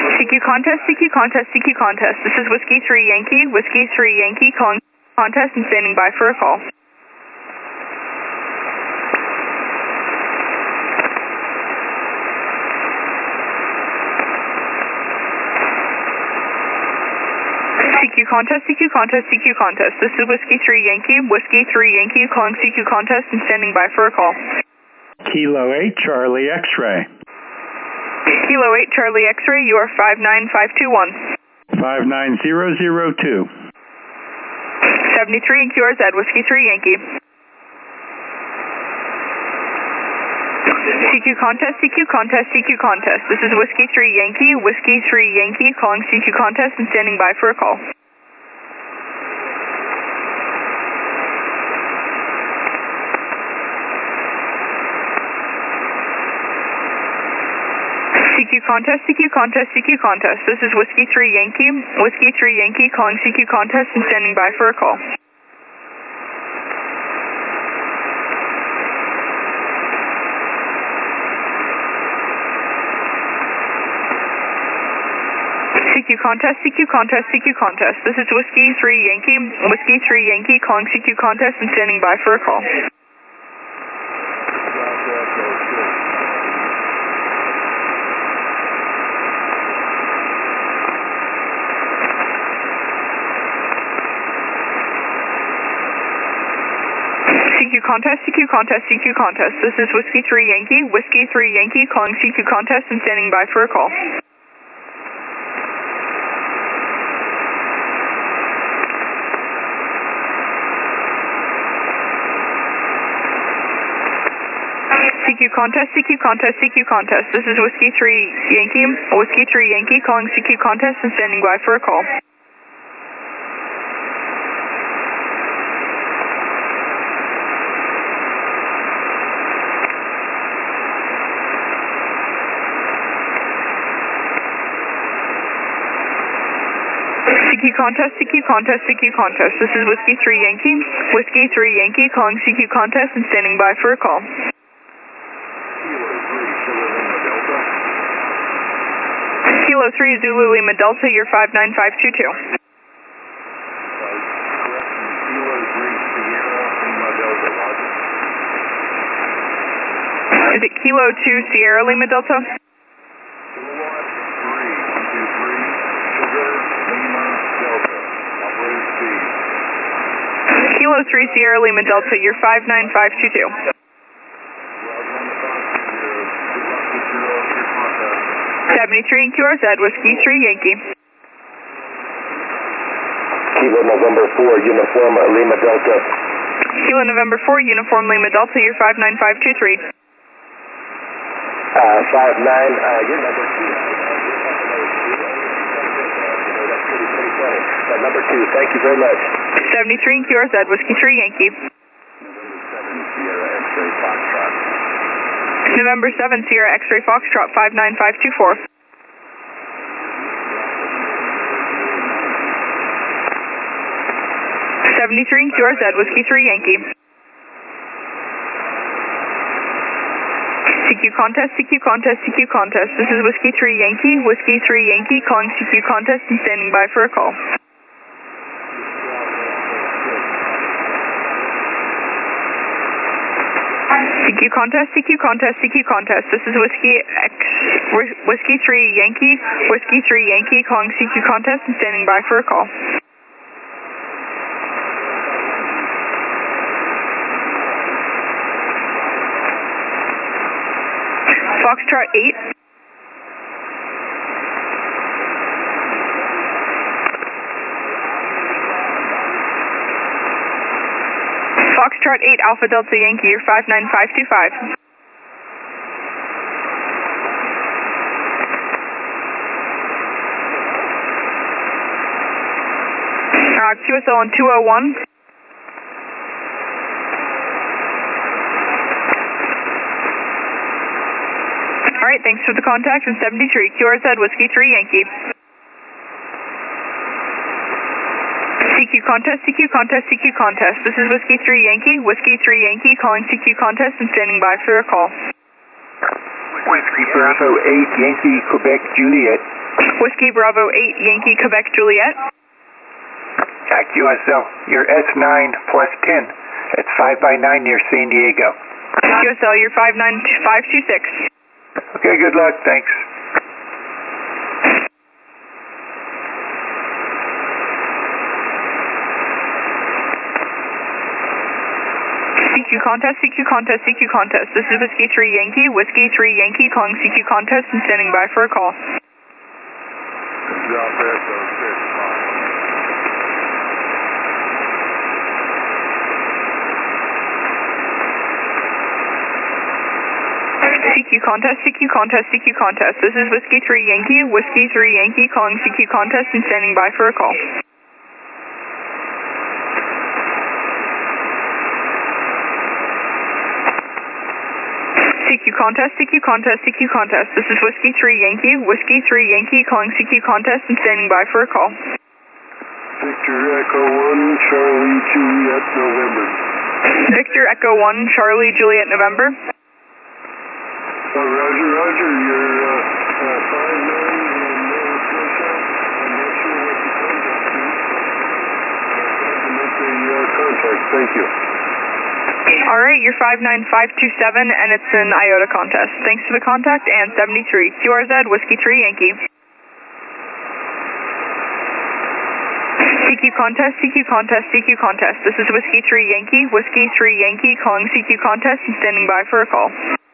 CQ contest, CQ contest, CQ contest. This is Whiskey 3 Yankee, calling contest and standing by for a call. CQ contest, CQ contest, CQ contest. This is Whiskey 3 Yankee, calling CQ contest and standing by for a call. Kilo 8 Charlie X-ray. Kilo 8 Charlie X-ray, you are 59521. 59002. 73 in QRZ, Whiskey 3 Yankee. CQ contest, CQ contest, CQ contest. This is Whiskey 3 Yankee, calling CQ contest and standing by for a call. CQ contest, CQ contest, CQ contest. This is Whiskey 3 Yankee, calling CQ contest and standing by for a call. CQ contest, CQ contest, CQ contest. This is Whiskey 3 Yankee, calling CQ contest and standing by for a call. CQ contest, CQ contest, CQ contest. This is Whiskey 3 Yankee, calling CQ contest and standing by for a call. CQ contest, CQ contest, CQ contest. This is Whiskey 3 Yankee, calling CQ contest and standing by for a call. CQ contest, CQ contest, CQ contest. This is Whiskey 3 Yankee, calling CQ contest and standing by for a call. Kilo 3 Zulu Lima Delta, you're 59522. Is it Kilo 2 Sierra Lima Delta? Kilo 3 Sierra Lima Delta, you're 59522. 73 in QRZ, Whiskey 3 Yankee. Kilo November 4 Uniform Lima Delta. Kilo November 4 Uniform Lima Delta, you're 59523. 59, your number 2. Number 2, thank you very much. 73 in QRZ, Whiskey 3 Yankee. November 7 Sierra X-ray Foxtrot, 59524. 73 in QRZ, Whiskey 3 Yankee. CQ contest, CQ contest, CQ contest. This is Whiskey 3 Yankee, calling CQ contest and standing by for a call. CQ contest, CQ contest, CQ contest. This is Whiskey 3 Yankee, calling CQ contest and standing by for a call. Foxtrot 8. Foxtrot 8 Alpha Delta Yankee, you're 59525. QSL on 201. Alright, thanks for the contact from 73, QRZ, Whiskey 3 Yankee. CQ contest, CQ contest, CQ contest. This is Whiskey 3 Yankee, calling CQ contest and standing by for a call. Whiskey Bravo 8 Yankee, Quebec Juliet, Whiskey Bravo 8 Yankee Quebec Juliet. QSL, you're S9 plus 10. It's 5 by 9 near San Diego. QSL, you're 59526. Okay, good luck. Thanks. CQ contest, CQ contest, CQ contest. This is Whiskey 3 Yankee, Whiskey 3 Yankee calling CQ contest and standing by for a call. CQ contest, CQ contest, CQ contest. This is Whiskey 3 Yankee, Whiskey 3 Yankee calling CQ contest and standing by for a call. CQ contest, CQ contest, CQ contest. This is Whiskey 3 Yankee, Whiskey 3 Yankee calling CQ contest and standing by for a call. Victor Echo 1, Charlie Juliet November. Victor Echo 1, Charlie Juliet November. Roger, Roger, you're 5'9" and no pressure. I'm not sure what the contact is. To make the contact, thank you. Alright, you're 59527 and it's an IOTA contest. Thanks for the contact and 73. QRZ, Whiskey 3 Yankee. CQ contest, CQ contest, CQ contest. This is Whiskey 3 Yankee, Whiskey 3 Yankee calling CQ contest and standing by for a call.